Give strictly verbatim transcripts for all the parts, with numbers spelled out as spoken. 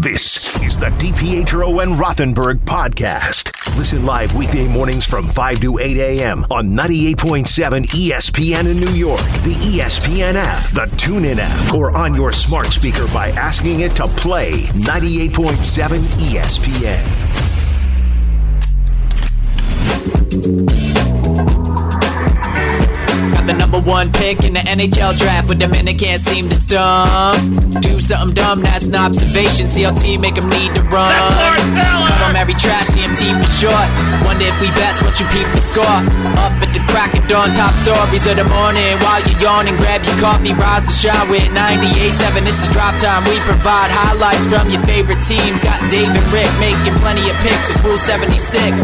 This is the DiPietro and Rothenberg podcast. Listen live weekday mornings from five to eight a.m. on ninety-eight point seven E S P N in New York, the E S P N app, the TuneIn app, or on your smart speaker by asking it to play ninety-eight point seven E S P N. Got the number one pick in the N H L draft, but the men they can't seem to stump. Do something dumb, that's an observation. C L T make them need to run. That's Lawrence Taylor! Call them every trash, C M T for short. Wonder if we best, what you people score. Up at the crack of dawn, top stories of the morning. While you're yawning, grab your coffee, rise to shine with ninety-eight point seven. This is Drop Time. We provide highlights from your favorite teams. Got Dave and Rick making plenty of picks. It's Rule seventy-six.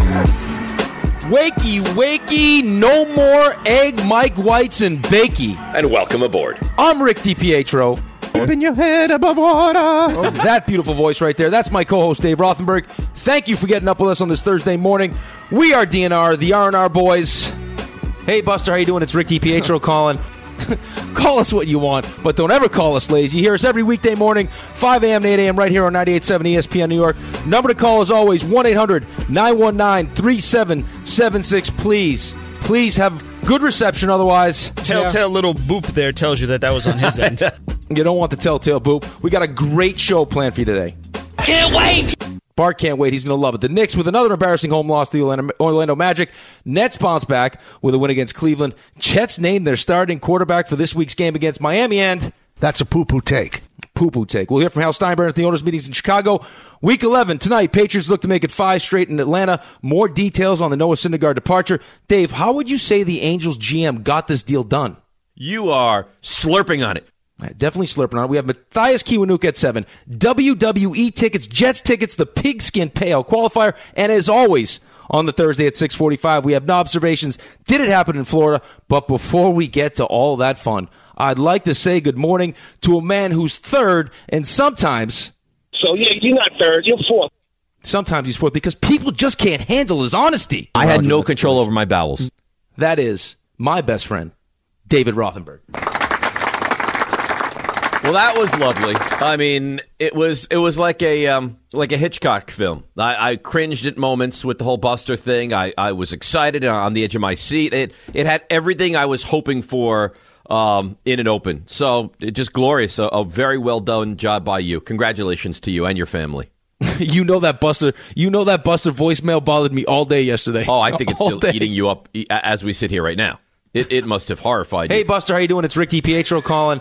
Wakey, wakey, no more egg Mike Whites and bakey. And welcome aboard. I'm Rick DiPietro. Open your head above water. Oh, that beautiful voice right there. That's my co-host, Dave Rothenberg. Thank you for getting up with us on this Thursday morning. We are D N R, the R and R boys. Hey, Buster, how you doing? It's Rick DiPietro calling. Call us what you want, but don't ever call us lazy. You hear us every weekday morning, five a.m. to eight a.m. right here on ninety-eight point seven E S P N New York. Number to call is always one eight hundred nine one nine three seven seven six. Please, please have good reception. Otherwise, Telltale yeah. little boop there tells you that that was on his end. You don't want the telltale boop. We got a great show planned for you today. Can't wait! Bart can't wait. He's going to love it. The Knicks with another embarrassing home loss to the Orlando, Orlando Magic. Nets bounce back with a win against Cleveland. Jets named their starting quarterback for this week's game against Miami, and that's a poo-poo take. Poo-poo take. We'll hear from Hal Steinbrenner at the owners' meetings in Chicago. Week eleven tonight. Patriots look to make it five straight in Atlanta. More details on the Noah Syndergaard departure. Dave, how would you say the Angels G M got this deal done? You are slurping on it. Definitely slurping on it. We have Matthias Kiwanuka at seven. W W E tickets, Jets tickets, the Pigskin Payout qualifier. And as always, on the Thursday at six forty-five, we have no observations. Did it happen in Florida? But before we get to all that fun, I'd like to say good morning to a man who's third and sometimes... So, yeah, you're not third. You're fourth. Sometimes he's fourth because people just can't handle his honesty. I had no control over my bowels. That is my best friend, David Rothenberg. Well, that was lovely. I mean, it was it was like a um, like a Hitchcock film. I, I cringed at moments with the whole Buster thing. I, I was excited on the edge of my seat. It it had everything I was hoping for um, in an open. So it just glorious. A, a very well done job by you. Congratulations to you and your family. You know that Buster. You know that Buster voicemail bothered me all day yesterday. Oh, I think it's all still day. eating you up as we sit here right now. It it must have horrified you. Hey, Buster, how you doing? It's Rick DiPietro calling.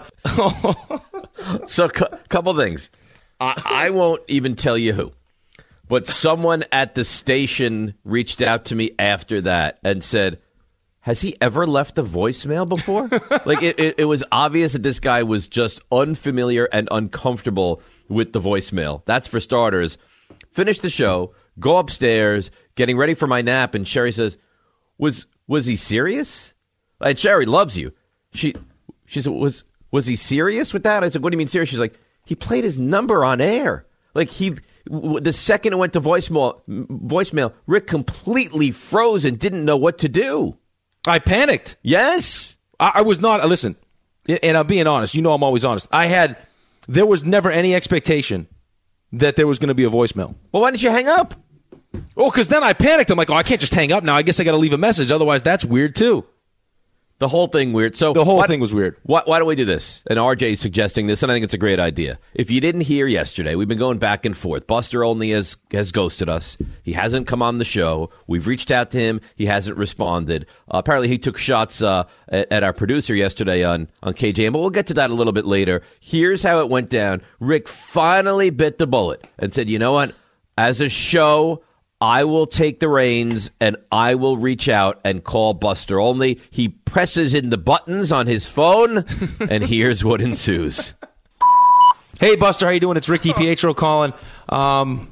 So, a cu- couple things. I, I won't even tell you who, but someone at the station reached out to me after that and said, has he ever left a voicemail before? Like, it, it, it was obvious that this guy was just unfamiliar and uncomfortable with the voicemail. That's for starters. Finish the show, go upstairs, getting ready for my nap, and Sherry says, was was he serious? And Sherry loves you. She she said, was... Was he serious with that? I said, what do you mean serious? She's like, he played his number on air. Like, he, the second it went to voicemail, voicemail, Rick completely froze and didn't know what to do. I panicked. Yes. I, I was not, listen, and I'm being honest. You know I'm always honest. I had, there was never any expectation that there was going to be a voicemail. Well, why didn't you hang up? Oh, because then I panicked. I'm like, oh, I can't just hang up now. I guess I got to leave a message. Otherwise, that's weird, too. The whole thing weird. So the whole why, thing was weird. Why, why don't we do this? And R J is suggesting this, and I think it's a great idea. If you didn't hear yesterday, we've been going back and forth. Buster only has, has ghosted us. He hasn't come on the show. We've reached out to him. He hasn't responded. Uh, apparently, he took shots uh, at, at our producer yesterday on, on K J M, but we'll get to that a little bit later. Here's how it went down. Rick finally bit the bullet and said, you know what? As a show, I will take the reins and I will reach out and call Buster Olney. He presses in the buttons on his phone, and here's what ensues. Hey, Buster, how you doing? It's Rick DiPietro calling. Um,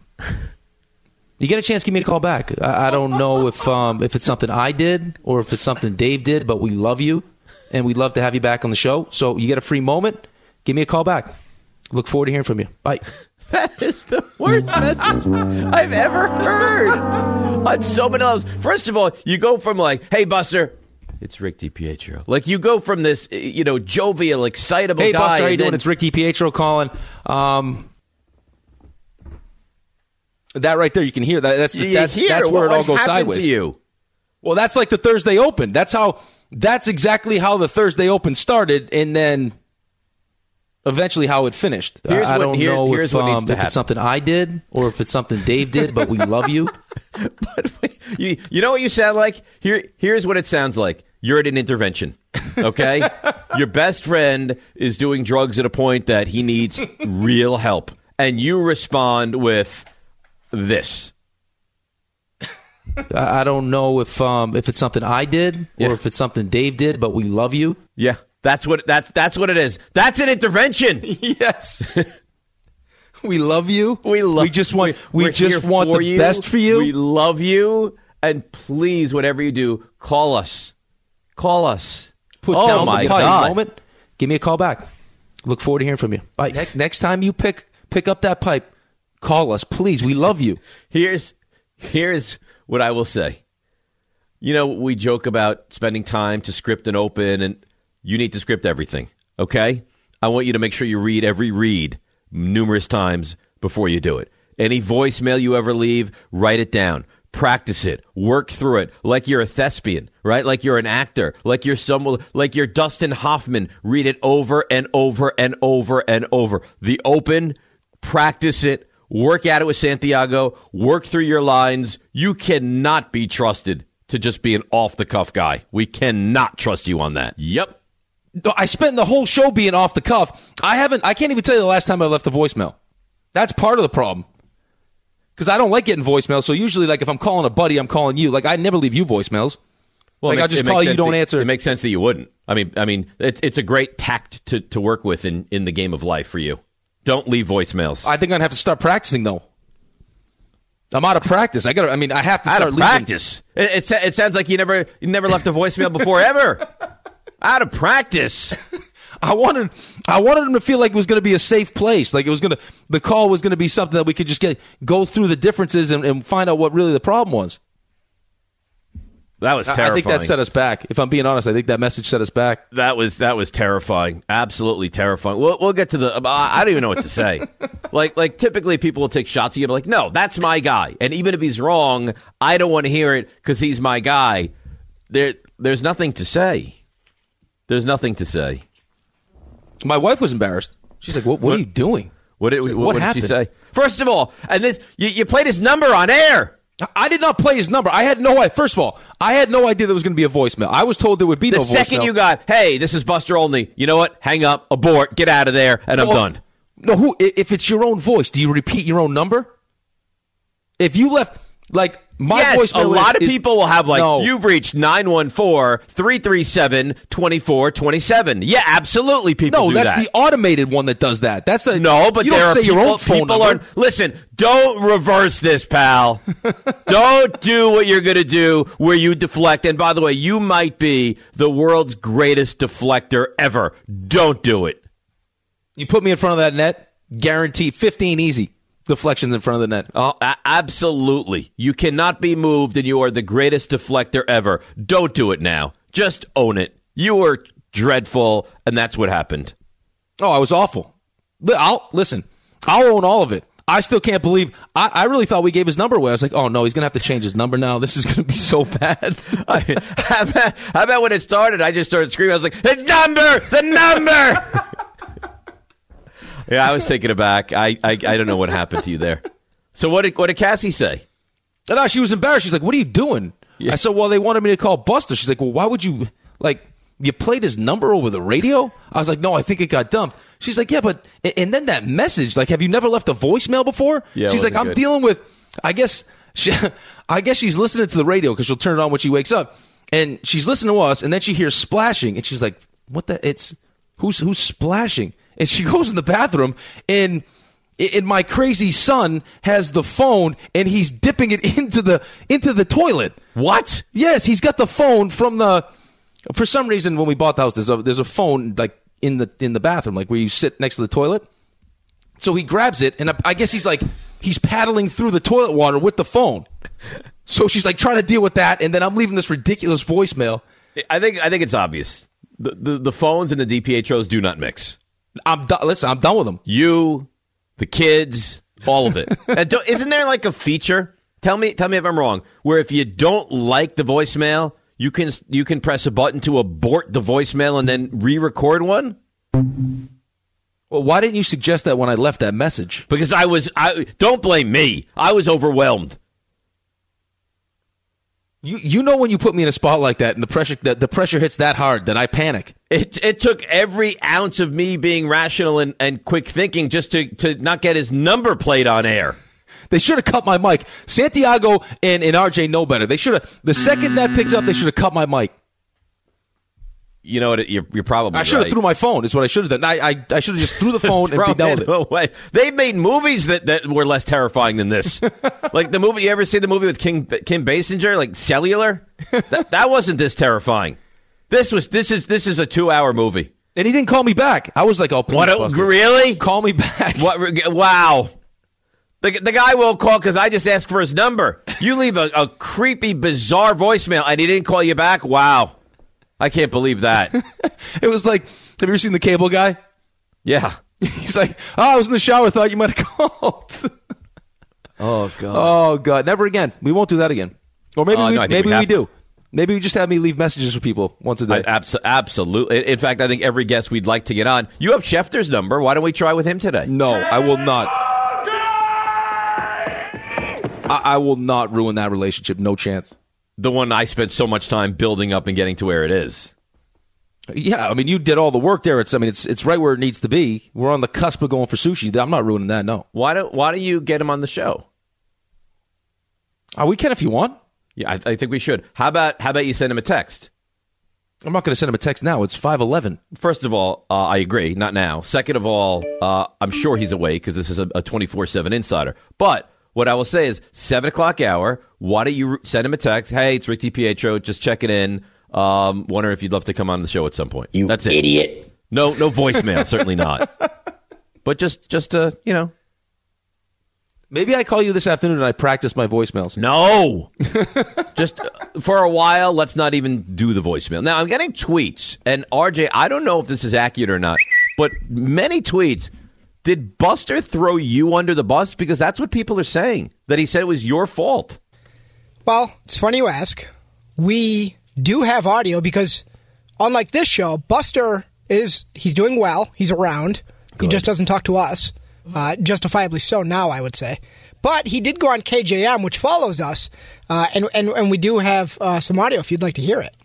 you get a chance, give me a call back. I, I don't know if um, if it's something I did or if it's something Dave did, but we love you, and we'd love to have you back on the show. So you get a free moment, give me a call back. Look forward to hearing from you. Bye. That is the worst message I've ever heard on so many levels. First of all, you go from like, hey, Buster, it's Rick DiPietro. Like, you go from this, you know, jovial, excitable hey, guy. Hey, Buster, how you then... doing? It's Rick DiPietro calling. Um, That right there, you can hear that. That's the, You that's hear that's where what it all goes happened sideways. to you. Well, that's like the Thursday Open. That's how. That's exactly how the Thursday Open started, and then eventually how it finished. Here's I what- don't here- know here's if, what needs um, to if happen. it's something I did or if it's something Dave did, but we love you. You, you know what you sound like? Here, here's what it sounds like. You're at an intervention, okay? Your best friend is doing drugs at a point that he needs real help, and you respond with this. I I don't know if um, if it's something I did or Yeah. if it's something Dave did, but we love you. Yeah, that's what that's that's what it is. That's an intervention. Yes. We love you. We love. We just want. We we're just here want for the you. best for you. We love you, and please, whatever you do, call us. Call us. Put oh down my the pipe. God. Moment. Give me a call back. Look forward to hearing from you. Bye. Ne- next time you pick pick up that pipe, call us, please. We love you. Here's here's what I will say. You know, we joke about spending time to script an open, and you need to script everything. Okay, I want you to make sure you read every read numerous times before you do it. Any voicemail you ever leave, write it down. Practice it. Work through it like you're a thespian, right? Like you're an actor, like you're someone, like you're Dustin Hoffman. Read it over and over and over and over. The Open, practice it. Work at it with Santiago. Work through your lines. You cannot be trusted to just be an off-the-cuff guy. We cannot trust you on that. Yep. I spent the whole show being off the cuff. I haven't. I can't even tell you the last time I left a voicemail. That's part of the problem. Because I don't like getting voicemails. So usually, like if I'm calling a buddy, I'm calling you. Like I never leave you voicemails. Well, like it I'll makes- just it makes call you, you sense don't that- answer. It makes sense that you wouldn't. I mean, I mean, it's it's a great tact to, to work with in, in the game of life for you. Don't leave voicemails. I think I'm gonna have to start practicing though. I'm out of practice. I got. to I mean, I have to Out start of leaving. practice. It, it sa- it sounds like you never you never left a voicemail before ever. Out of practice. I wanted, I wanted him to feel like it was going to be a safe place. Like it was going to, the call was going to be something that we could just get, go through the differences and, and find out what really the problem was. That was I- terrifying. I think that set us back. If I'm being honest, I think that message set us back. That was that was terrifying. Absolutely terrifying. We'll we'll get to the. I don't even know what to say. like like typically people will take shots at you, but like no, that's my guy. And even if he's wrong, I don't want to hear it because he's my guy. There there's nothing to say. There's nothing to say. My wife was embarrassed. She's like, "What? What, are you doing?" What did, She's like, what, what what did happened? she say? First of all, and this you, you played his number on air. I did not play his number. I had no idea. First of all, I had no idea there was going to be a voicemail. I was told there would be The no second voicemail. you got, hey, this is Buster Olney. You know what? Hang up, abort, get out of there, and I'm Well, done. No, who? i- If it's your own voice, do you repeat your own number? If you left, like my yes, voicemail, a lot is- of is- people will have like, No. you've reached nine one four, three three seven, two four two seven. Yeah, absolutely, people No, do that's that. the automated one that does that. That's the No, but you there don't are say people, your own phone people number. are. Listen, don't reverse this, pal. Don't do what you're going to do where you deflect. And by the way, you might be the world's greatest deflector ever. Don't do it. You put me in front of that net, guarantee fifteen easy deflections in front of the net. Oh, a- absolutely. You cannot be moved, and you are the greatest deflector ever. Don't do it now. Just own it. You were dreadful, and that's what happened. Oh, I was awful. Li- I'll listen. I'll own all of it. I still can't believe. I, I really thought we gave his number away. I was like, oh no, he's gonna have to change his number now. This is gonna be so bad. I, how, about, how about when it started, I just started screaming. I was like, his number! The number! Yeah, I was taken aback. I, I I don't know what happened to you there. So what did what did Cassie say? And no, she was embarrassed. She's like, what are you doing? Yeah. I said, well, they wanted me to call Buster. She's like, well, why would you, like, you played his number over the radio? I was like, no, I think it got dumped. She's like, yeah, but, and then that message, like, have you never left a voicemail before? Yeah, it she's like, wasn't I'm good. dealing with, I guess, she, I guess she's listening to the radio because she'll turn it on when she wakes up. And she's listening to us, and then she hears splashing, and she's like, what the, it's, who's, who's splashing? And she goes in the bathroom, and and my crazy son has the phone, and he's dipping it into the into the toilet. What? Yes, he's got the phone from the. For some reason, when we bought the house, there's a there's a phone like in the in the bathroom, like where you sit next to the toilet. So he grabs it, and I, I guess he's like he's paddling through the toilet water with the phone. So she's like trying to deal with that, and then I'm leaving this ridiculous voicemail. I think I think it's obvious. The the, the phones and the D P H Os do not mix. I'm done. Listen, I'm done with them. You, the kids, All of it. And don't, isn't there like a feature? Tell me, tell me if I'm wrong. Where if you don't like the voicemail, you can you can press a button to abort the voicemail and then re-record one. Well, why didn't you suggest that when I left that message? Because I was. I don't blame me. I was overwhelmed. You you know when you put me in a spot like that and the pressure the, the pressure hits that hard that I panic. It it took every ounce of me being rational and, and quick thinking just to, to not get his number played on air. They should have cut my mic. Santiago and, and R J know better. They should have. The second that picks up, they should have cut my mic. You know what? You're, you're probably I should have right. threw my phone. Is what I should have done. I I, I should have just threw the phone and be done with it. Away. They've made movies that, that were less terrifying than this. Like the movie. You ever see the movie with King, Kim Basinger, like Cellular? That, that wasn't this terrifying. This was. This is. This is a two-hour movie. And he didn't call me back. I was like, "Oh, please, What? a- Buster. Really? Call me back." What? Wow. The, the guy won't call because I just asked for his number. You leave a, a creepy, bizarre voicemail and he didn't call you back? Wow. I can't believe that. It was like, have you ever seen The Cable Guy? Yeah. He's like, oh, I was in the shower. Thought you might have called. Oh, God. Oh, God. Never again. We won't do that again. Or maybe Uh, we, no, I think maybe we we have do. Maybe we just have me leave messages for people once a day. I, abso- absolutely. In fact, I think every guest we'd like to get on. You have Schefter's number. Why don't we try with him today? No, I will not. I, I will not ruin that relationship. No chance. The one I spent so much time building up and getting to where it is. Yeah, I mean, you did all the work there. It's, I mean, it's it's right where it needs to be. We're on the cusp of going for sushi. I'm not ruining that. No. Why don't Why don't you get him on the show? Uh, we can if you want. Yeah, I, I think we should. How about How about you send him a text? I'm not going to send him a text now. It's five eleven. First of all, uh, I agree. Not now. Second of all, uh, I'm sure he's awake because this is a twenty-four seven insider. But what I will say is seven o'clock hour. Why don't you send him a text? Hey, it's Rick DiPietro. Just checking in. Um, wondering if you'd love to come on the show at some point. You That's it. idiot. No, no voicemail. Certainly not. But just, just uh, you know. Maybe I call you this afternoon and I practice my voicemails. No. Just uh, for a while, let's not even do the voicemail. Now, I'm getting tweets. And R J, I don't know if this is accurate or not, but many tweets. Did Buster throw you under the bus? Because that's what people are saying, that he said it was your fault. Well, it's funny you ask. We do have audio because, unlike this show, Buster is, he's doing well. He's around. Good. He just doesn't talk to us. Uh, justifiably so now, I would say. But he did go on K J M, which follows us, uh, and, and and we do have uh, some audio if you'd like to hear it,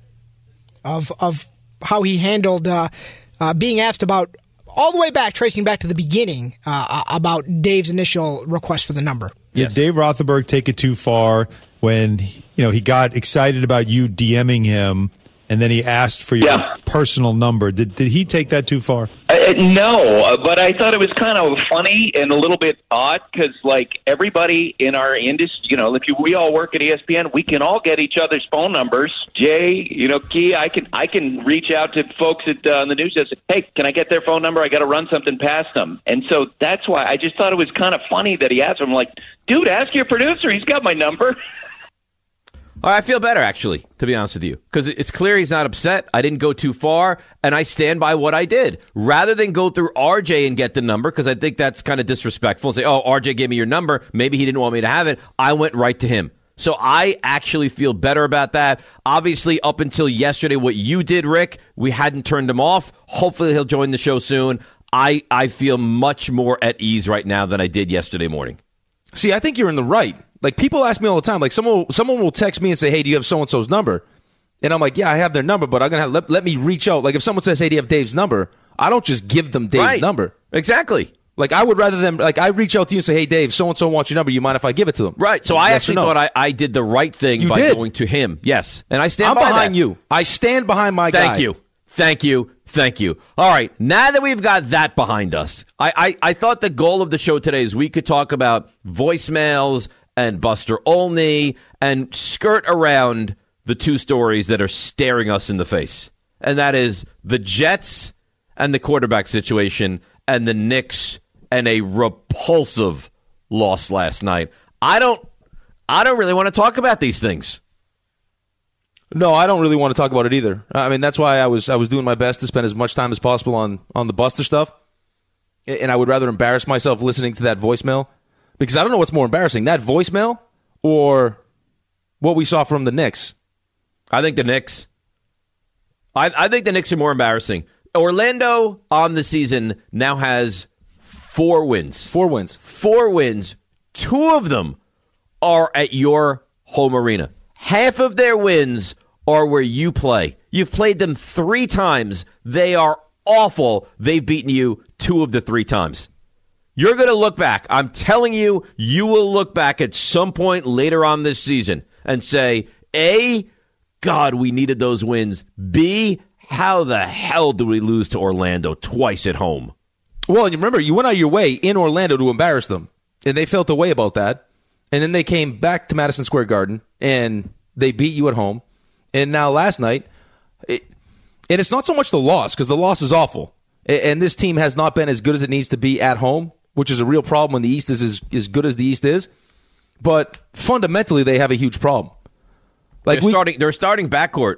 of, of how he handled uh, uh, being asked about, all the way back, tracing back to the beginning, uh, about Dave's initial request for the number. Did yes. Dave Rothenberg take it too far when, you know, he got excited about you DMing him and then he asked for your yeah. personal number? Did did he take that too far? Uh, no, uh, but I thought it was kind of funny and a little bit odd because, like, everybody in our industry, you know, if you, we all work at E S P N, we can all get each other's phone numbers. Jay, you know, Key, I can I can reach out to folks at uh, the news desk. Hey, can I get their phone number? I got to run something past them. And so that's why I just thought it was kind of funny that he asked him, like, dude, ask your producer. He's got my number. All right, I feel better, actually, to be honest with you, because it's clear he's not upset. I didn't go too far, and I stand by what I did. Rather than go through R J and get the number, because I think that's kind of disrespectful, and say, oh, R J gave me your number. Maybe he didn't want me to have it. I went right to him. So I actually feel better about that. Obviously, up until yesterday, what you did, Rick, we hadn't turned him off. Hopefully, he'll join the show soon. I, I feel much more at ease right now than I did yesterday morning. See, I think you're in the right. Like, people ask me all the time, like, someone someone will text me and say, hey, do you have so-and-so's number? And I'm like, yeah, I have their number, but I'm going to let, let me reach out. Like, if someone says, hey, do you have Dave's number? I don't just give them Dave's right. number. Exactly. Like, I would rather them, like, I reach out to you and say, hey, Dave, so-and-so wants your number. You mind if I give it to them? Right. So I yes actually no? thought I, I did the right thing you by did. going to him. Yes. And I stand I'm by behind that. you. I stand behind my Thank guy. you. Thank you. Thank you. All right. Now that we've got that behind us, I, I, I thought the goal of the show today is we could talk about voicemails and Buster Olney and skirt around the two stories that are staring us in the face. And that is the Jets and the quarterback situation and the Knicks and a repulsive loss last night. I don't I don't really want to talk about these things. No, I don't really want to talk about it either. I mean, that's why I was I was doing my best to spend as much time as possible on, on the Buster stuff. and I would rather embarrass myself listening to that voicemail because I don't know what's more embarrassing, that voicemail or what we saw from the Knicks. I think the Knicks. I, I think the Knicks are more embarrassing. Orlando on the season now has four wins. Four wins. Four wins. Two of them are at your home arena. Half of their wins are where you play. You've played them three times. They are awful. They've beaten you two of the three times. You're going to look back. I'm telling you, you will look back at some point later on this season and say, A, God, we needed those wins. B, how the hell do we lose to Orlando twice at home? Well, and remember, you went out of your way in Orlando to embarrass them, and they felt a way about that. And then they came back to Madison Square Garden, and they beat you at home. And now last night, it, and it's not so much the loss, because the loss is awful. And this team has not been as good as it needs to be at home, which is a real problem when the East is as, as good as the East is. But fundamentally, they have a huge problem. Like they're we, starting, their starting backcourt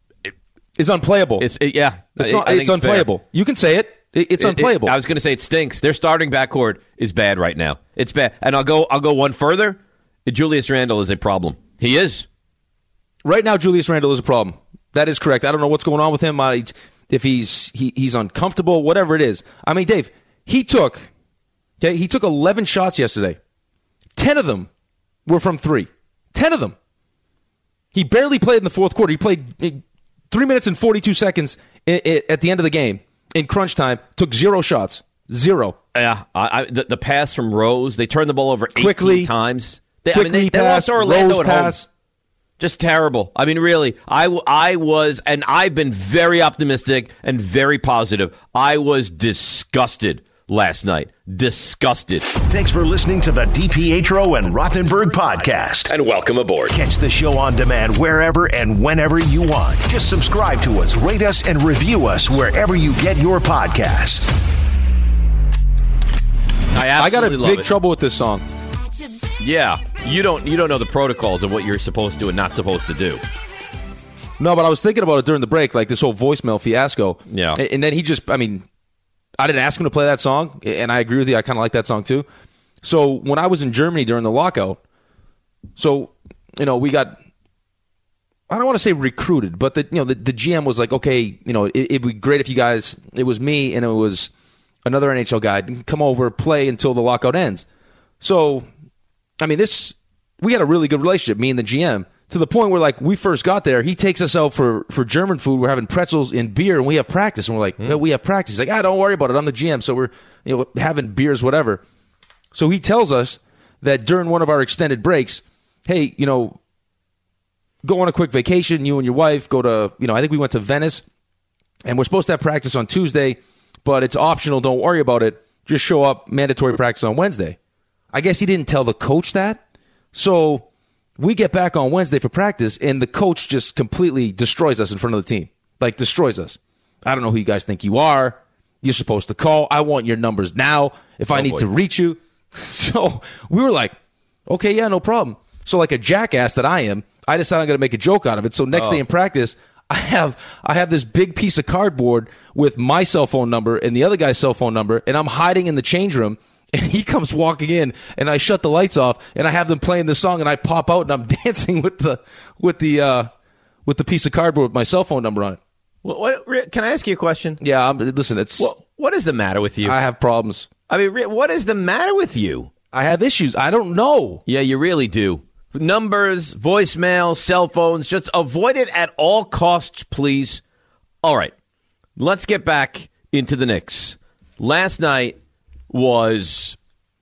is unplayable. It's it, yeah, it's, not, it's unplayable. Fair. You can say it. it it's it, unplayable. It, I was going to say it stinks. Their starting backcourt is bad right now. It's bad, and I'll go. I'll go one further. Julius Randle is a problem. He is right now. Julius Randle is a problem. That is correct. I don't know what's going on with him. I, if he's he, he's uncomfortable, whatever it is. I mean, Dave, he took okay. He took eleven shots yesterday. Ten of them were from three. Ten of them. He barely played in the fourth quarter. He played three minutes and forty-two seconds at the end of the game in crunch time. Took zero shots. Zero. Yeah. I, I, the, the pass from Rose, they turned the ball over eighteen quickly, times. They, quickly I mean, they, they pass, lost Orlando Rose at pass. home. Just terrible. I mean, really, I, I was, and I've been very optimistic and very positive. I was disgusted last night. Disgusted. Thanks for listening to the DiPietro and Rothenberg podcast. And welcome aboard. Catch the show on demand wherever and whenever you want. Just subscribe to us, rate us, and review us wherever you get your podcasts. I, I got a big it. trouble with this song. Yeah, you don't you don't know the protocols of what you're supposed to and not supposed to do. No, but I was thinking about it during the break, like this whole voicemail fiasco. Yeah. And then he just, I mean, I didn't ask him to play that song, and I agree with you. I kind of like that song too. So when I was in Germany during the lockout, so, you know, we got, I don't want to say recruited, but the you know the, the G M was like, okay, you know, it, it'd be great if you guys, it was me and it was another N H L guy, come over, play until the lockout ends. So, I mean, this, we had a really good relationship, me and the G M, to the point where, like, we first got there, he takes us out for, for German food. We're having pretzels and beer, and we have practice. And we're like, mm. yeah, we have practice. He's like, ah, don't worry about it. I'm the G M. So we're, you know, having beers, whatever. So he tells us that during one of our extended breaks, hey, you know, go on a quick vacation, you and your wife, go to, you know, I think we went to Venice, and we're supposed to have practice on Tuesday, but it's optional. Don't worry about it. Just show up, mandatory practice on Wednesday. I guess he didn't tell the coach that. So we get back on Wednesday for practice, and the coach just completely destroys us in front of the team. Like, destroys us. I don't know who you guys think you are. You're supposed to call. I want your numbers now if I oh, need boy. to reach you. So we were like, okay, yeah, no problem. So like a jackass that I am, I decided I'm going to make a joke out of it. So next oh. day in practice, I have I have this big piece of cardboard with my cell phone number and the other guy's cell phone number, and I'm hiding in the change room. And he comes walking in, and I shut the lights off, and I have them playing the song, and I pop out, and I'm dancing with the with the uh, with the piece of cardboard with my cell phone number on it. Well, what, can I ask you a question? Yeah, I'm, listen, it's well, what is the matter with you? I have problems. I mean, what is the matter with you? I have issues. I don't know. Yeah, you really do. Numbers, voicemail, cell phones, just avoid it at all costs, please. All right, let's get back into the Knicks. Last night was,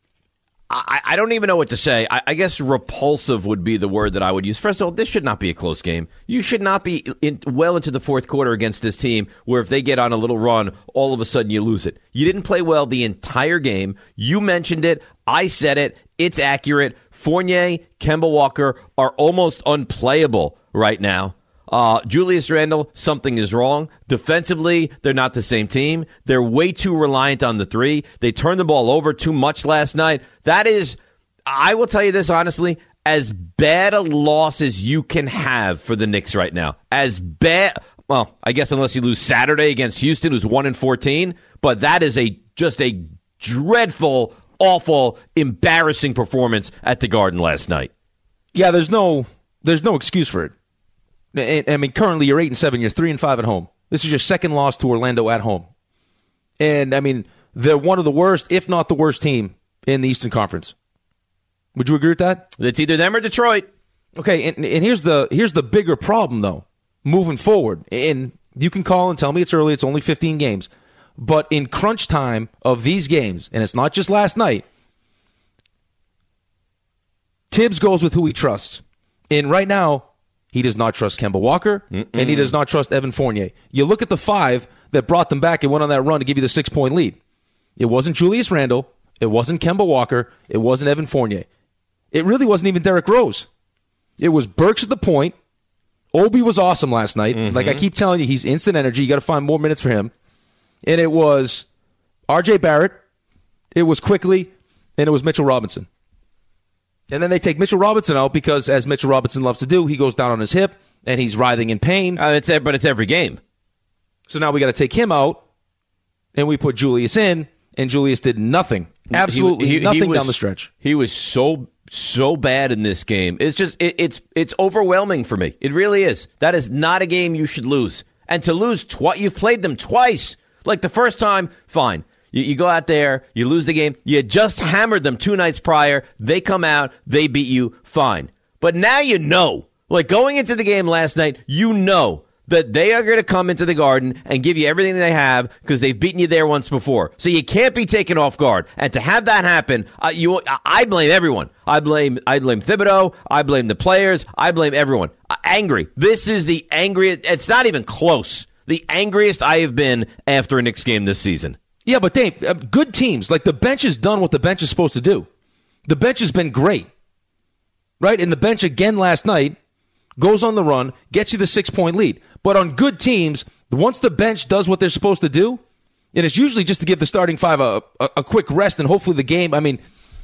I, I don't even know what to say. I, I guess repulsive would be the word that I would use. First of all, this should not be a close game. You should not be in, well into the fourth quarter against this team where if they get on a little run, all of a sudden you lose it. You didn't play well the entire game. You mentioned it. I said it. It's accurate. Fournier, Kemba Walker are almost unplayable right now. Uh, Julius Randle, something is wrong. Defensively, they're not the same team. They're way too reliant on the three. They turned the ball over too much last night. That is, I will tell you this honestly, as bad a loss as you can have for the Knicks right now. As bad, well, I guess unless you lose Saturday against Houston, who's one and fourteen, but that is a just a dreadful, awful, embarrassing performance at the Garden last night. Yeah, there's no there's no excuse for it. I mean, currently you're eight and seven, you're three and five at home. This is your second loss to Orlando at home. And I mean, they're one of the worst, if not the worst team in the Eastern Conference. Would you agree with that? It's either them or Detroit. Okay, and, and here's the here's the bigger problem though, moving forward. And you can call and tell me it's early, it's only fifteen games. But in crunch time of these games, and it's not just last night, Tibbs goes with who he trusts. And right now, he does not trust Kemba Walker, Mm-mm. and he does not trust Evan Fournier. You look at the five that brought them back and went on that run to give you the six-point lead. It wasn't Julius Randle. It wasn't Kemba Walker. It wasn't Evan Fournier. It really wasn't even Derrick Rose. It was Burks at the point. Obi was awesome last night. Mm-hmm. Like I keep telling you, he's instant energy. You got to find more minutes for him. And it was R J Barrett. It was Quickly. And it was Mitchell Robinson. And then they take Mitchell Robinson out because, as Mitchell Robinson loves to do, he goes down on his hip and he's writhing in pain. Uh, it's, but it's every game. So now we got to take him out, and we put Julius in, and Julius did nothing. Absolutely he, he, nothing he was, down the stretch. He was so so bad in this game. It's just it, it's it's overwhelming for me. It really is. That is not a game you should lose. And to lose twice, you've played them twice. Like the first time, fine. You, you go out there, you lose the game. You just hammered them two nights prior. They come out, they beat you, fine. But now you know. Like going into the game last night, you know that they are going to come into the Garden and give you everything they have because they've beaten you there once before. So you can't be taken off guard. And to have that happen, uh, you, I blame everyone. I blame I blame Thibodeau. I blame the players. I blame everyone. Uh, angry. This is the angriest. It's not even close. The angriest I have been after a Knicks game this season. Yeah, but Dave, uh, good teams. Like the bench has done what the bench is supposed to do. The bench has been great. Right? And the bench again last night goes on the run, gets you the six-point lead. But on good teams, once the bench does what they're supposed to do, and it's usually just to give the starting five a, a, a quick rest and hopefully the game, I mean,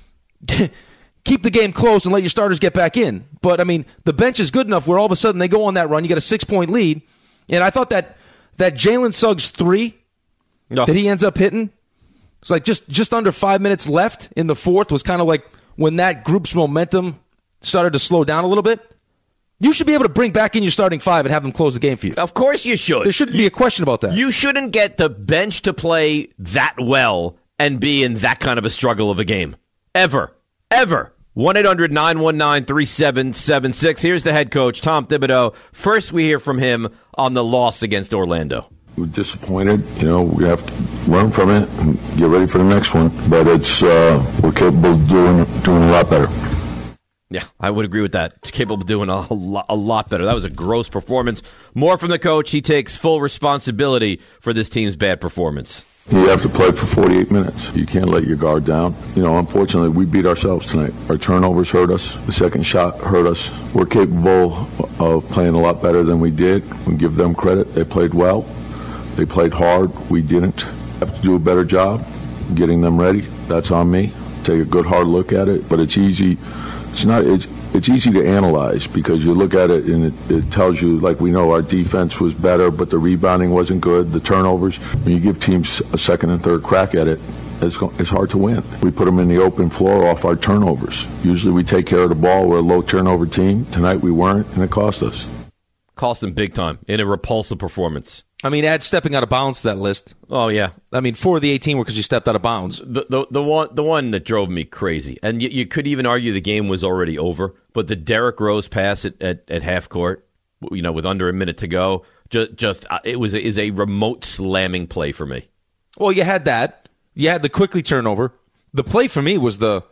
keep the game close and let your starters get back in. But, I mean, the bench is good enough where all of a sudden they go on that run, you get a six-point lead. And I thought that that Jalen Suggs three oh. that he ends up hitting, it's like just, just under five minutes left in the fourth was kind of like when that group's momentum started to slow down a little bit. You should be able to bring back in your starting five and have them close the game for you. Of course you should. There shouldn't be a question about that. You shouldn't get the bench to play that well and be in that kind of a struggle of a game. Ever. Ever. one eight hundred nine one nine three seven seven six. Here's the head coach, Tom Thibodeau. First we hear from him on the loss against Orlando. We're disappointed. You know, we have to learn from it and get ready for the next one. But it's uh, we're capable of doing, doing a lot better. Yeah, I would agree with that. It's capable of doing a lot, a lot better. That was a gross performance. More from the coach. He takes full responsibility for this team's bad performance. You have to play for forty-eight minutes. You can't let your guard down. You know, unfortunately, we beat ourselves tonight. Our turnovers hurt us. The second shot hurt us. We're capable of playing a lot better than we did. We give them credit. They played well. They played hard. We didn't. Have to do a better job getting them ready. That's on me. Take a good hard look at it. But it's easy. It's not. It's, it's easy to analyze because you look at it and it, it tells you, like we know, our defense was better, but the rebounding wasn't good. The turnovers. When you give teams a second and third crack at it, it's, it's hard to win. We put them in the open floor off our turnovers. Usually we take care of the ball. We're a low turnover team. Tonight we weren't, and it cost us. Cost them big time in a repulsive performance. I mean, add stepping out of bounds to that list. Oh, yeah. I mean, four of the eighteen were because you stepped out of bounds. The the, the one the one that drove me crazy, and you, you could even argue the game was already over, but the Derrick Rose pass at, at, at half court, you know, with under a minute to go, just, just uh, it was a, is a remote slamming play for me. Well, you had that. You had the Quickly turnover. The play for me was the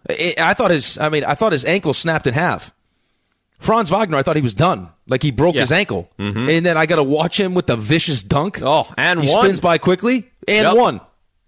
– I thought his I mean, I thought his ankle snapped in half. Franz Wagner, I thought he was done. Like he broke yeah. his ankle. Mm-hmm. And then I got to watch him with the vicious dunk. Oh, and he one. spins by Quickly and yep. one.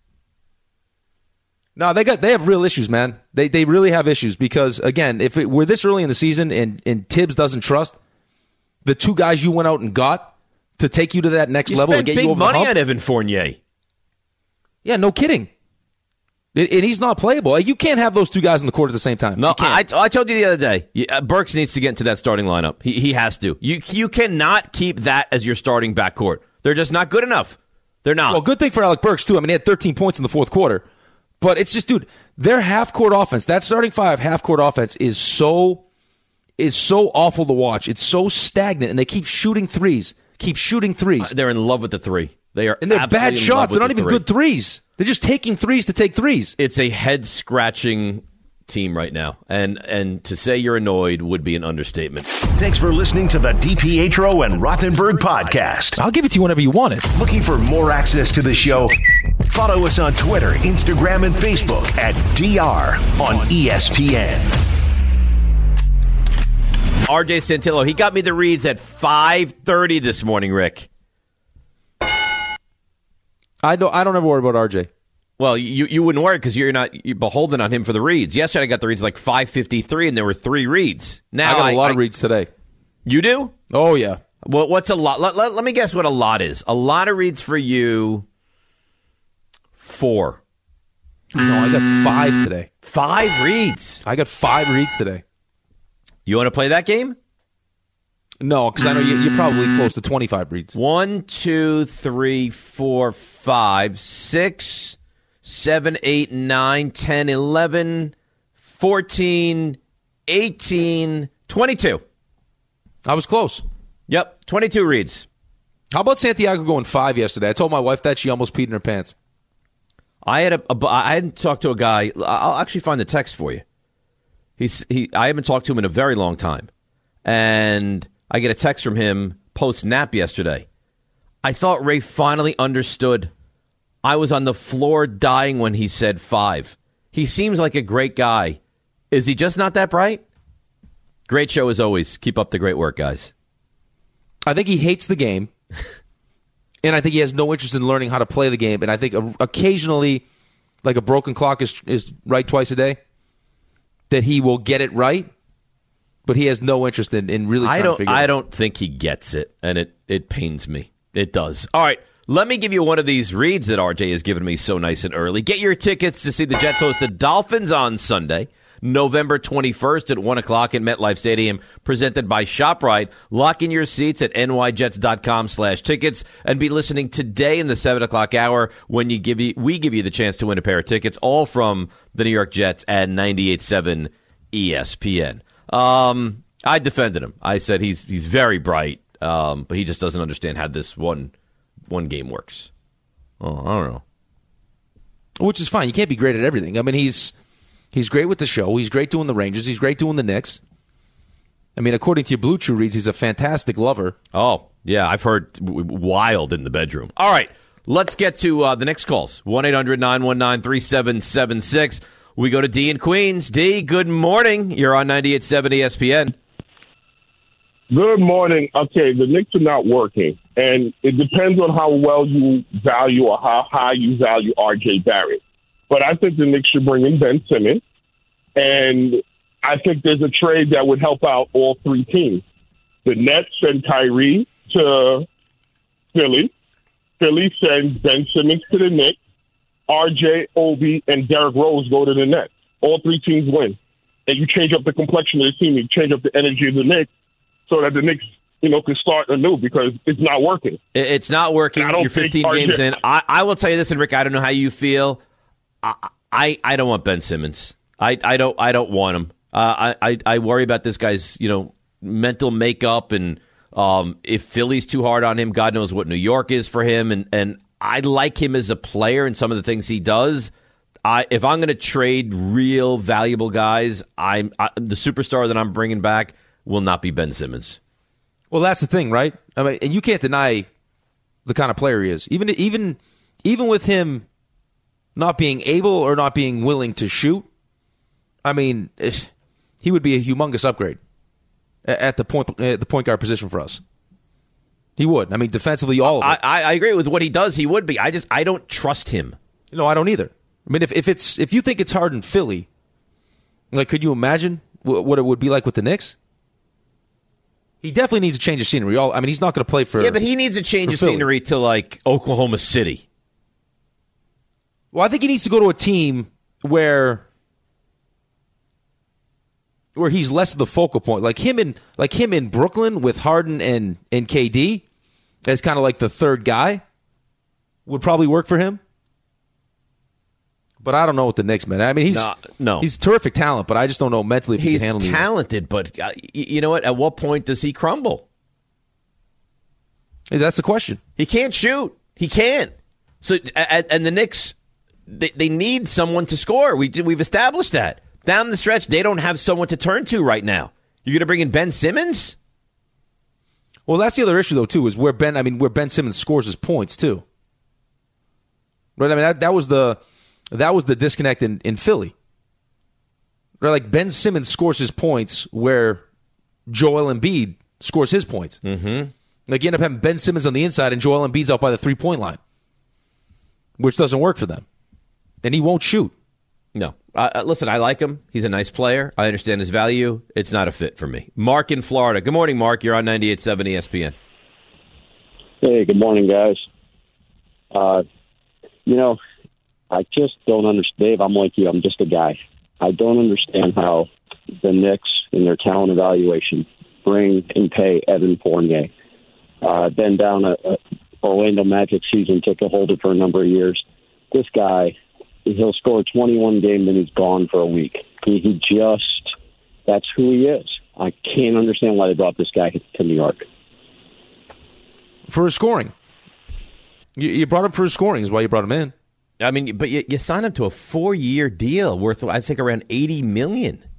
No, they got they have real issues, man. They they really have issues because, again, if it were this early in the season and, and Tibbs doesn't trust the two guys you went out and got to take you to that next you level and get you over the hump. You spent big money on Evan Fournier. Yeah, no kidding. And he's not playable. You can't have those two guys in the court at the same time. No, I, I told you the other day, uh, Burks needs to get into that starting lineup. He he has to. You you cannot keep that as your starting backcourt. They're just not good enough. They're not. Well, good thing for Alec Burks, too. I mean, he had thirteen points in the fourth quarter. But it's just, dude, their half-court offense, that starting five half-court offense is so is so awful to watch. It's so stagnant, and they keep shooting threes. Keep shooting threes. Uh, they're in love with the three. They are, and they're bad shots. They're not even three. good threes. They're just taking threes to take threes. It's a head-scratching team right now, and and to say you're annoyed would be an understatement. Thanks for listening to the DiPietro and Rothenberg podcast. I'll give it to you whenever you want it. Looking for more access to the show? Follow us on Twitter, Instagram, and Facebook at D R on E S P N. R J Santillo, he got me the reads at five thirty this morning, Rick. I don't I don't ever worry about R J. Well, you you wouldn't worry because you're not you're beholden on him for the reads. Yesterday I got the reads like five fifty-three, and there were three reads. Now I got a lot I, of reads today. You do? Oh, yeah. Well, what's a lot? Let, let, let me guess what a lot is. A lot of reads for you, four. No, I got five today. Five reads? I got five reads today. You want to play that game? No, because I know you, you're probably close to twenty-five reads. One, two, three, four, five, six... seven, eight, nine, ten, eleven, fourteen, eighteen, twenty-two. I was close. Yep, twenty-two reads. How about Santiago going five yesterday? I told my wife that. She almost peed in her pants. I had a, a I hadn't talked to a guy. I'll actually find the text for you. He's he. I haven't talked to him in a very long time, and I get a text from him post nap yesterday. I thought Ray finally understood. I was on the floor dying when he said five. He seems like a great guy. Is he just not that bright? Great show as always. Keep up the great work, guys. I think he hates the game. And I think he has no interest in learning how to play the game. And I think occasionally, like a broken clock is is right twice a day, that he will get it right. But he has no interest in, in really trying I don't, to figure it I out. don't think he gets it. And it, it pains me. It does. All right. Let me give you one of these reads that R J has given me so nice and early. Get your tickets to see the Jets host the Dolphins on Sunday, November twenty-first at one o'clock at MetLife Stadium, presented by ShopRite. Lock in your seats at nyjets.com slash tickets and be listening today in the seven o'clock hour when you give you, we give you the chance to win a pair of tickets, all from the New York Jets at ninety-eight point seven E S P N. Um, I defended him. I said he's he's very bright, um, but he just doesn't understand how this one one game works. Oh, I don't know. Which is fine. You can't be great at everything. I mean, he's he's great with the show. He's great doing the Rangers. He's great doing the Knicks. I mean, according to your Blue Chew reads, he's a fantastic lover. Oh, yeah. I've heard w- wild in the bedroom. All right. Let's get to uh, the next calls. one eight hundred nine one nine three seven seven six. We go to D in Queens. D, good morning. You're on ninety-eight point seven E S P N. Good morning. Okay, the Knicks are not working, and it depends on how well you value or how high you value R J Barrett. But I think the Knicks should bring in Ben Simmons, and I think there's a trade that would help out all three teams. The Nets send Kyrie to Philly. Philly sends Ben Simmons to the Knicks. R J, Obi, and Derrick Rose go to the Nets. All three teams win. And you change up the complexion of the team. You change up the energy of the Knicks, so that the Knicks, you know, can start anew because it's not working. It's not working. You're fifteen games in. I, I will tell you this, and Rick, I don't know how you feel. I I, I don't want Ben Simmons. I, I don't I don't want him. Uh, I, I I worry about this guy's, you know, mental makeup, and um, if Philly's too hard on him, God knows what New York is for him. And, and I like him as a player and some of the things he does. I if I'm going to trade real valuable guys, I'm I, the superstar that I'm bringing back will not be Ben Simmons. Well, that's the thing, right? I mean, and you can't deny the kind of player he is. Even even even with him not being able or not being willing to shoot, I mean, he would be a humongous upgrade at the point at the point guard position for us. He would. I mean, defensively, all of it. I, I agree with what he does. He would be. I just I don't trust him. No, I don't either. I mean, if if it's if you think it's hard in Philly, like, could you imagine what it would be like with the Knicks? He definitely needs a change of scenery. All I mean, he's not going to play for. Yeah, but he needs a change of Philly. scenery to like Oklahoma City. Well, I think he needs to go to a team where where he's less of the focal point, like him in like him in Brooklyn with Harden and and K D as kind of like the third guy would probably work for him. But I don't know with the Knicks, man. I mean, he's no, no. he's terrific talent, but I just don't know mentally if he he's can handle it. He's talented, but uh, you know what? At what point does he crumble? Hey, that's the question. He can't shoot. He can't. So, and the Knicks, they, they need someone to score. We we've established that. Down the stretch, they don't have someone to turn to right now. You're going to bring in Ben Simmons? Well, that's the other issue, though, too, is where Ben. I mean, where Ben Simmons scores his points too. Right? I mean, that, that was the that was the disconnect in, in Philly. Right? Like Ben Simmons scores his points where Joel Embiid scores his points. Mm-hmm. Like you end up having Ben Simmons on the inside and Joel Embiid's out by the three point line, which doesn't work for them, and he won't shoot. No. Uh, listen, I like him. He's a nice player. I understand his value. It's not a fit for me. Mark in Florida. Good morning, Mark. You're on ninety-eight point seven E S P N. Hey, good morning, guys. Uh, you know, I just don't understand. Dave, I'm like you. I'm just a guy. I don't understand how the Knicks, in their talent evaluation, bring and pay Evan Fournier. Uh, been down a, a Orlando Magic season ticket holder for a number of years. This guy, he'll score twenty-one games and he's gone for a week. He, he just, that's who he is. I can't understand why they brought this guy to New York. For his scoring. You, you brought him for his scoring is why you brought him in. I mean, but you, you signed him to a four-year deal worth, I think, around eighty million dollars.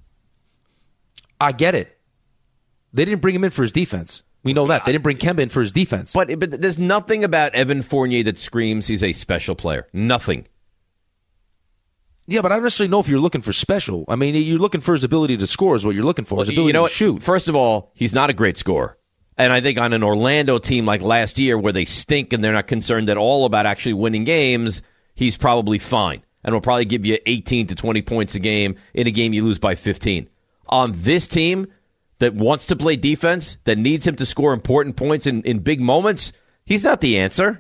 I get it. They didn't bring him in for his defense. We know that. They didn't bring Kemba in for his defense. But, but there's nothing about Evan Fournier that screams he's a special player. Nothing. Yeah, but I don't necessarily know if you're looking for special. I mean, you're looking for his ability to score is what you're looking for, his well, ability you know to what? shoot. First of all, he's not a great scorer. And I think on an Orlando team like last year where they stink and they're not concerned at all about actually winning games, he's probably fine. And will probably give you eighteen to twenty points a game in a game you lose by fifteen. On this team that wants to play defense, that needs him to score important points in, in big moments, he's not the answer.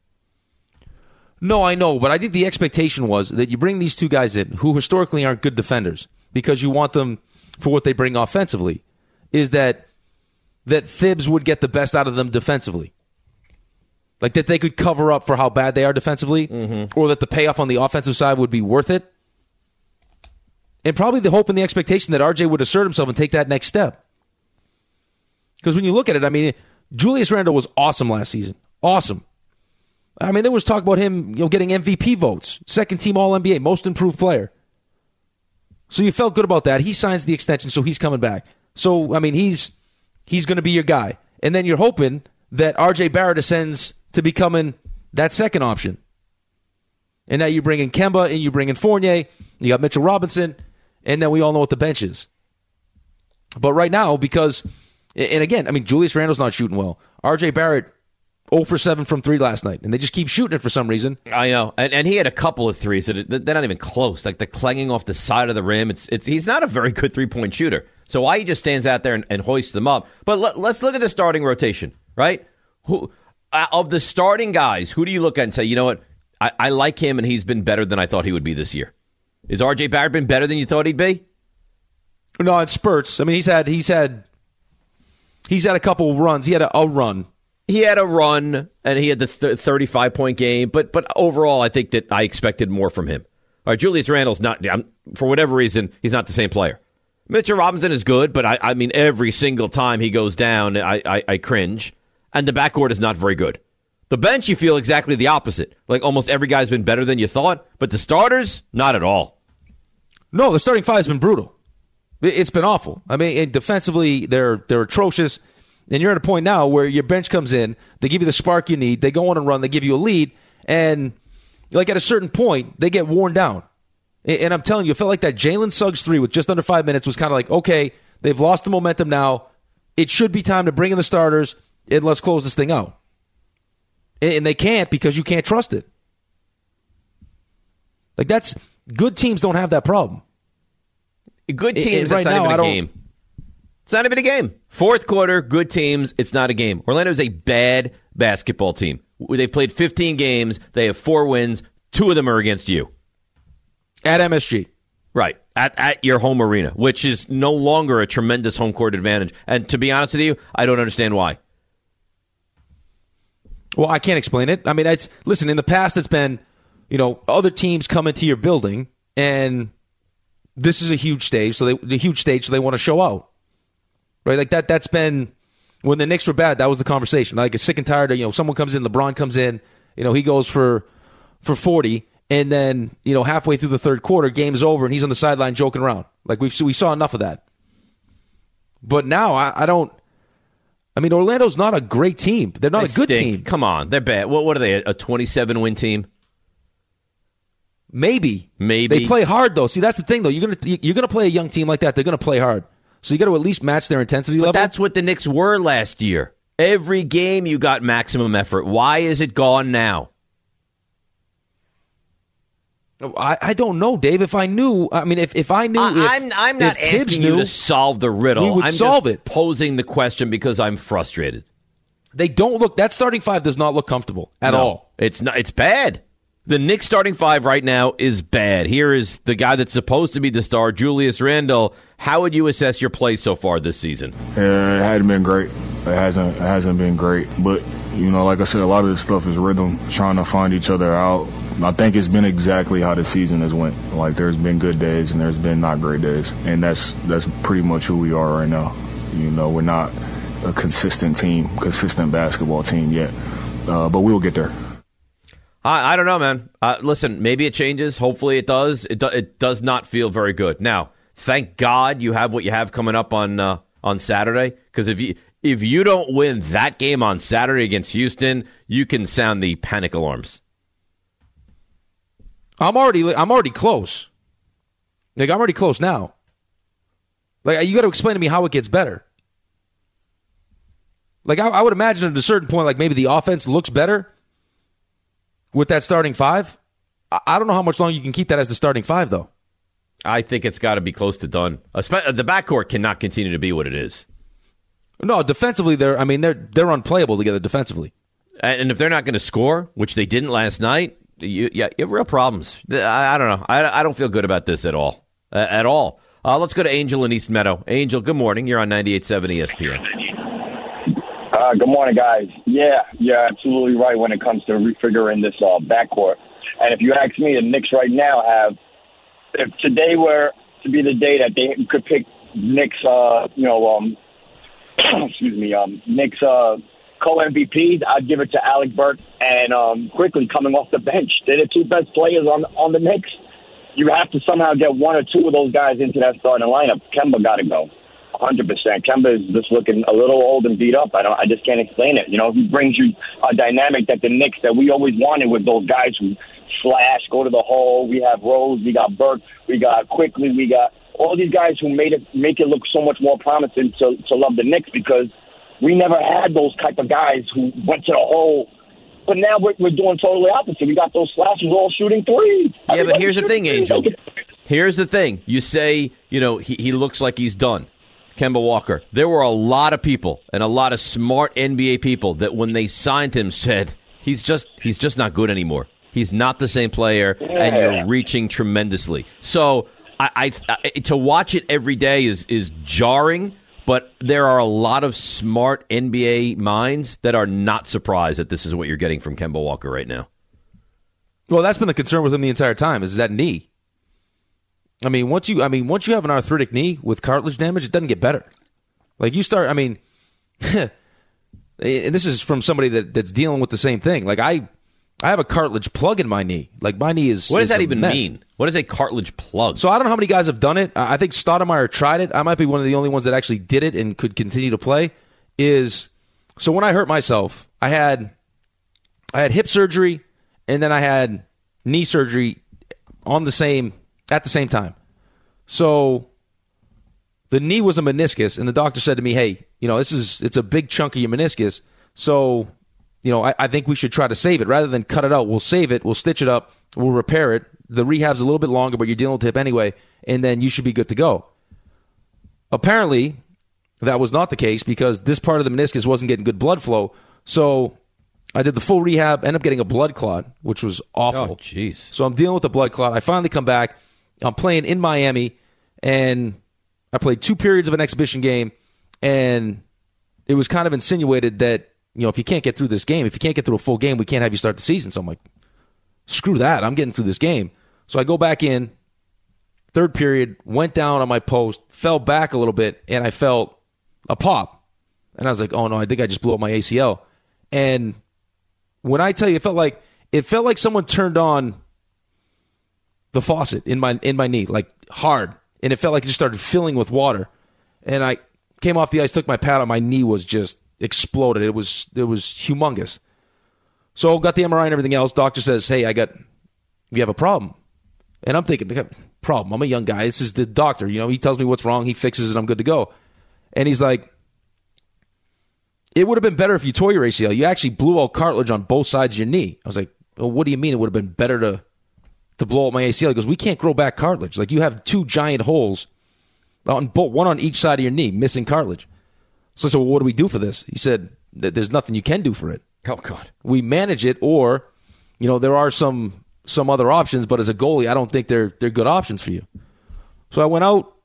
No, I know, but I think the expectation was that you bring these two guys in who historically aren't good defenders because you want them for what they bring offensively, is that that Thibs would get the best out of them defensively. Like that they could cover up for how bad they are defensively, mm-hmm. or that the payoff on the offensive side would be worth it. And probably the hope and the expectation that R J would assert himself and take that next step. Because when you look at it, I mean, Julius Randle was awesome last season. Awesome. I mean, there was talk about him, you know, getting M V P votes, second team All N B A, most improved player. So you felt good about that. He signs the extension, so he's coming back. So, I mean, he's he's going to be your guy. And then you're hoping that R J Barrett ascends to becoming that second option. And now you bring in Kemba and you bring in Fournier. You got Mitchell Robinson. And then we all know what the bench is. But right now, because, and again, I mean, Julius Randle's not shooting well. R J Barrett, zero for seven from three last night. And they just keep shooting it for some reason. I know. And, and he had a couple of threes that they're not even close. Like the clanging off the side of the rim. It's it's He's not a very good three-point shooter. So why he just stands out there and, and hoists them up. But let, let's look at the starting rotation, right? Who uh, of the starting guys, who do you look at and say, you know what, I, I like him and he's been better than I thought he would be this year? Is R J Barrett been better than you thought he'd be? No, in spurts. I mean, he's had he's had he's had a couple of runs. He had a, a run. He had a run, and he had the th- thirty-five point game. But but overall, I think that I expected more from him. All right, Julius Randle's not, I'm, for whatever reason, he's not the same player. Mitchell Robinson is good, but I, I mean, every single time he goes down, I, I, I cringe. And the backcourt is not very good. The bench, you feel exactly the opposite. Like almost every guy's been better than you thought, but the starters, not at all. No, the starting five has been brutal. It's been awful. I mean, defensively, they're they're atrocious. And you're at a point now where your bench comes in, they give you the spark you need, they go on and run, they give you a lead, and like at a certain point, they get worn down. And I'm telling you, it felt like that Jalen Suggs three with just under five minutes was kind of like, okay, they've lost the momentum now. It should be time to bring in the starters, and let's close this thing out. And they can't because you can't trust it. Like that's, good teams don't have that problem. Good teams, right it's not now, even I a don't, game. It's not even a game. Fourth quarter, good teams, it's not a game. Orlando is a bad basketball team. They've played fifteen games. They have four wins. Two of them are against you. At M S G. Right. At at your home arena, which is no longer a tremendous home court advantage. And to be honest with you, I don't understand why. Well, I can't explain it. I mean, it's listen, in the past it's been, you know, other teams come into your building, and this is a huge stage, so they the huge stage, so they want to show out, right? Like that. That's been when the Knicks were bad. That was the conversation. Like, it's sick and tired of, you know, someone comes in, LeBron comes in, you know, he goes for for forty, and then, you know, halfway through the third quarter, game's over, and he's on the sideline joking around. Like, we we saw enough of that. But now I, I don't. I mean, Orlando's not a great team. They're not They a good stink. team. Come on, they're bad. What what are they? A twenty-seven win team? Maybe, maybe they play hard though. See, that's the thing though. You're gonna you're gonna play a young team like that. They're gonna play hard. So you got to at least match their intensity but level. That's what the Knicks were last year. Every game you got maximum effort. Why is it gone now? I, I don't know, Dave. If I knew, I mean, if, if I knew, if, I'm I'm not if Tibbs asking knew, you to solve the riddle. we would I'm solve just it. Posing the question because I'm frustrated. They don't look. That starting five does not look comfortable at No, all. It's not. It's bad. The Knicks starting five right now is bad. Here is the guy that's supposed to be the star, Julius Randle. How would you assess your play so far this season? Yeah, it hadn't been great. It hasn't. It hasn't been great. But you know, like I said, a lot of this stuff is rhythm, trying to find each other out. I think it's been exactly how the season has went. Like, there's been good days and there's been not great days, and that's that's pretty much who we are right now. You know, we're not a consistent team, consistent basketball team yet, uh, but we'll get there. I, I don't know, man. Uh, listen, maybe it changes. Hopefully it does. It, do, it does not feel very good. Now, thank God you have what you have coming up on uh, on Saturday, because if you if you don't win that game on Saturday against Houston, you can sound the panic alarms. I'm already I'm already close. Like, I'm already close now. Like, you got to explain to me how it gets better. Like, I, I would imagine at a certain point, like, maybe the offense looks better with that starting five. I, I don't know how much longer you can keep that as the starting five, though. I think it's got to be close to done. The backcourt cannot continue to be what it is. No, defensively, they're. I mean, they're they're unplayable together defensively. And if they're not going to score, which they didn't last night, you, yeah, you have real problems. I, I don't know. I, I don't feel good about this at all. Uh, at all. Uh, let's go to Angel in East Meadow. Angel, good morning. You're on ninety-eight point seven E S P N. Uh, good morning, guys. Yeah, you're absolutely right when it comes to refiguring this uh, backcourt. And if you ask me, the Knicks right now have, if today were to be the day that they could pick Knicks, uh, you know, um, excuse me, um, Knicks uh, co-M V Ps, I'd give it to Alec Burks and um, Quickly coming off the bench. They're the two best players on on the Knicks. You have to somehow get one or two of those guys into that starting lineup. Kemba got to go. one hundred percent. Kemba is just looking a little old and beat up. I don't. I just can't explain it. You know, he brings you a dynamic that the Knicks that we always wanted with those guys who slash, go to the hole. We have Rose, we got Burke, we got Quickly, we got all these guys who made it make it look so much more promising to to love the Knicks, because we never had those type of guys who went to the hole. But now we're, we're doing totally opposite. We got those slashers all shooting threes. Yeah, Everybody's but here's the thing, threes. Angel. Here's the thing. You say, you know, he, he looks like he's done. Kemba Walker. There were a lot of people and a lot of smart N B A people that when they signed him said, he's just he's just not good anymore. He's not the same player, yeah. And you're reaching tremendously. So I, I, I to watch it every day is is jarring, but there are a lot of smart N B A minds that are not surprised that this is what you're getting from Kemba Walker right now. Well, that's been the concern with him the entire time, is that knee. I mean, once you I mean, once you have an arthritic knee with cartilage damage, it doesn't get better. Like, you start, I mean, and this is from somebody that, that's dealing with the same thing. Like, I I have a cartilage plug in my knee. Like, my knee is What does is that a even mess. mean? What is a cartilage plug? So I don't know how many guys have done it. I think Stoudemire tried it. I might be one of the only ones that actually did it and could continue to play. Is so when I hurt myself, I had I had hip surgery and then I had knee surgery on the same at the same time. So the knee was a meniscus, and the doctor said to me, "Hey, you know, this is it's a big chunk of your meniscus. So, you know, I, I think we should try to save it rather than cut it out. We'll save it. We'll stitch it up. We'll repair it. The rehab's a little bit longer, but you're dealing with hip anyway, and then you should be good to go." Apparently, that was not the case because this part of the meniscus wasn't getting good blood flow. So I did the full rehab, ended up getting a blood clot, which was awful. Oh, jeez. So I'm dealing with the blood clot. I finally come back. I'm playing in Miami, and I played two periods of an exhibition game, and it was kind of insinuated that, you know, if you can't get through this game, if you can't get through a full game, we can't have you start the season. So I'm like, screw that. I'm getting through this game. So I go back in, third period, went down on my post, fell back a little bit, and I felt a pop. And I was like, oh, no, I think I just blew up my A C L. And when I tell you, it felt like it felt like someone turned on the faucet in my in my knee, like hard. And it felt like it just started filling with water. And I came off the ice, took my pad out, my knee was just exploded. It was it was humongous. So got the M R I and everything else. Doctor says, hey, I got, you have a problem. And I'm thinking, problem? I'm a young guy. This is the doctor. You know, he tells me what's wrong. He fixes it. I'm good to go. And he's like, it would have been better if you tore your A C L. You actually blew out cartilage on both sides of your knee. I was like, well, what do you mean it would have been better to to blow up my A C L? He goes, we can't grow back cartilage. Like, you have two giant holes, on both, one on each side of your knee, missing cartilage. So I said, well, what do we do for this? He said, there's nothing you can do for it. Oh, God. We manage it, or, you know, there are some some other options, but as a goalie, I don't think they're they're good options for you. So I went out.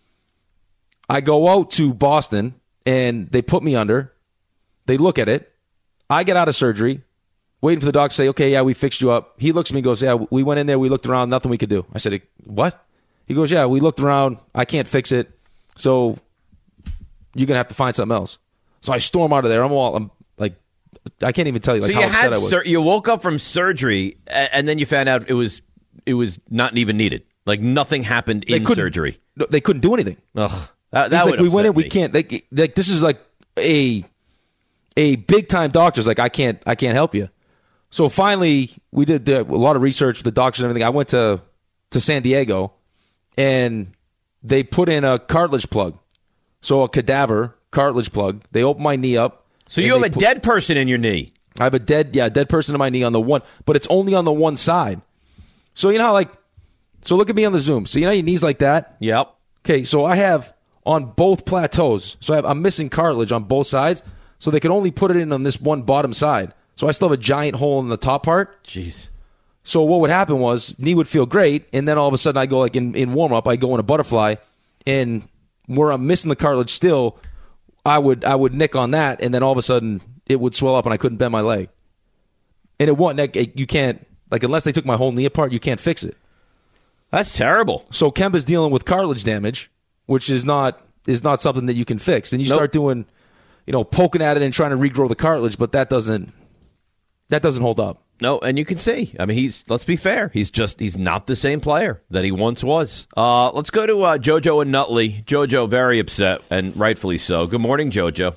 I go out to Boston, and they put me under. They look at it. I get out of surgery, waiting for the doc to say, okay, yeah, we fixed you up. He looks at me and goes, yeah, we went in there, we looked around, nothing we could do. I said, what? He goes, yeah, we looked around, I can't fix it, so you're going to have to find something else. So I storm out of there. I'm all, I'm like, I can't even tell you like so how you upset had I was. Sur- you woke up from surgery, and then you found out it was it was not even needed. Like, nothing happened They in couldn't- Surgery. No, They couldn't do anything. Ugh. That, that He's would like, we went in, upset we me. can't. Like, like this is like a a big time doctor's like, I can't, I can't help you. So finally, we did the, a lot of research with the doctors and everything. I went to to San Diego, and they put in a cartilage plug, so a cadaver cartilage plug. They opened my knee up. So and you have they a put- dead person in your knee. I have a dead, yeah, dead person in my knee on the one, but it's only on the one side. So you know how, like, so look at me on the Zoom. So you know your knees like that? Yep. Okay, so I have on both plateaus. So I have, I'm missing cartilage on both sides. So they can only put it in on this one bottom side. So I still have a giant hole in the top part. Jeez. So what would happen was knee would feel great, and then all of a sudden I go like in, in warm up, I go in a butterfly, and where I'm missing the cartilage still, I would I would nick on that, and then all of a sudden it would swell up, and I couldn't bend my leg. And it won't. Like, you can't, like, unless they took my whole knee apart, you can't fix it. That's terrible. So Kemba's dealing with cartilage damage, which is not is not something that you can fix. And you Nope. start doing, you know, poking at it and trying to regrow the cartilage, but that doesn't that doesn't hold up. No, and you can see. I mean, he's. Let's be fair. He's just. He's not the same player that he once was. Uh, let's go to uh, JoJo and Nutley. JoJo very upset, and rightfully so. Good morning, JoJo.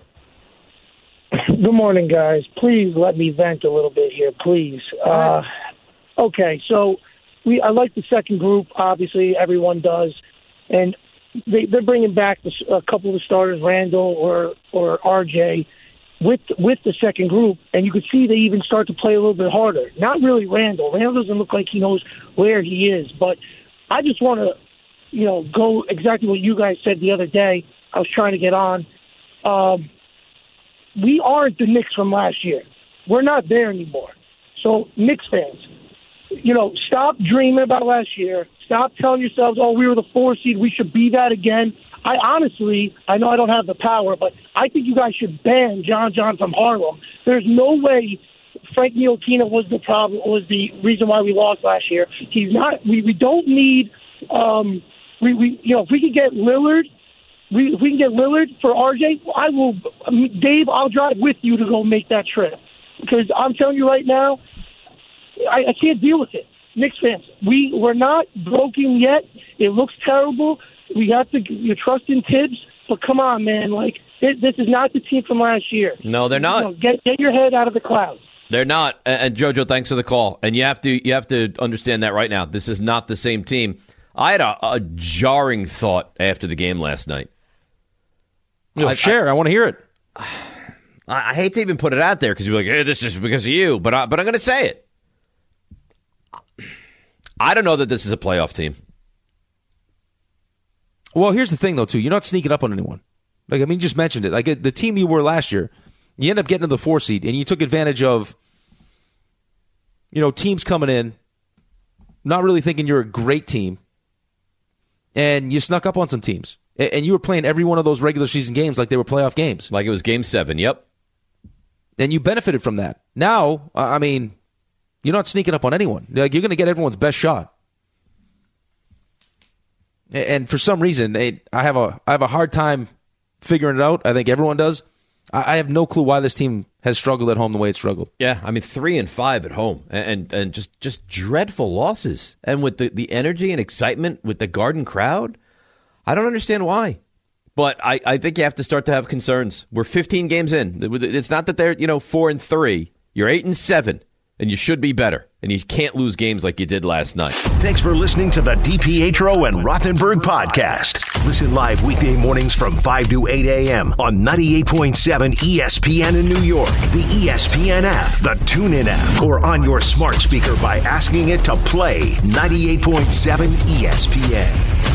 Good morning, guys. Please let me vent a little bit here, please. Uh, okay, so we I like the second group. Obviously, everyone does, and they, they're bringing back the, a couple of the starters, Randall or or R J, with with the second group, and you could see they even start to play a little bit harder. Not really Randall. Randall doesn't look like he knows where he is, but I just want to, you know, go exactly what you guys said the other day. I was trying to get on. Um, we aren't the Knicks from last year. We're not there anymore. So, Knicks fans, you know, stop dreaming about last year. Stop telling yourselves, oh, we were the four seed, we should be that again. I honestly, I know I don't have the power, but I think you guys should ban John John from Harlem. There's no way Frank Ntilikina was the problem, was the reason why we lost last year. He's not. We, we don't need. Um, we, we you know if we could get Lillard, we if we can get Lillard for R J, I will. I mean, Dave, I'll drive with you to go make that trip, because I'm telling you right now, I, I can't deal with it. Knicks fans, we we're not broken yet. It looks terrible. We have to you trust in Tibbs, but come on, man! Like this, this is not the team from last year. No, they're not. You know, get get your head out of the clouds. They're not. And JoJo, thanks for the call. And you have to you have to understand that right now. This is not the same team. I had a, a jarring thought after the game last night. You know, I, share. I, I want to hear it. I, I hate to even put it out there because you're like, hey, this is because of you. But I, but I'm going to say it. I don't know that this is a playoff team. Well, here's the thing, though, too. You're not sneaking up on anyone. Like, I mean, you just mentioned it. Like, the team you were last year, you end up getting to the four seed, and you took advantage of, you know, teams coming in, not really thinking you're a great team, and you snuck up on some teams. And you were playing every one of those regular season games like they were playoff games. Like it was game seven, yep. And you benefited from that. Now, I mean, You're not sneaking up on anyone. Like, you're going to get everyone's best shot. And for some reason, it, I have a I have a hard time figuring it out. I think everyone does. I, I have no clue why this team has struggled at home the way it struggled. Yeah, I mean, three and five at home, and and, and just, just dreadful losses. And with the, the energy and excitement with the Garden crowd, I don't understand why. But I, I think you have to start to have concerns. We're fifteen games in. It's not that they're, you know, four and three. You're eight and seven, and you should be better. And you can't lose games like you did last night. Thanks for listening to the DiPietro and Rothenberg podcast. Listen live weekday mornings from five to eight a.m. on ninety-eight point seven E S P N in New York, the E S P N app, the TuneIn app, or on your smart speaker by asking it to play ninety-eight point seven E S P N.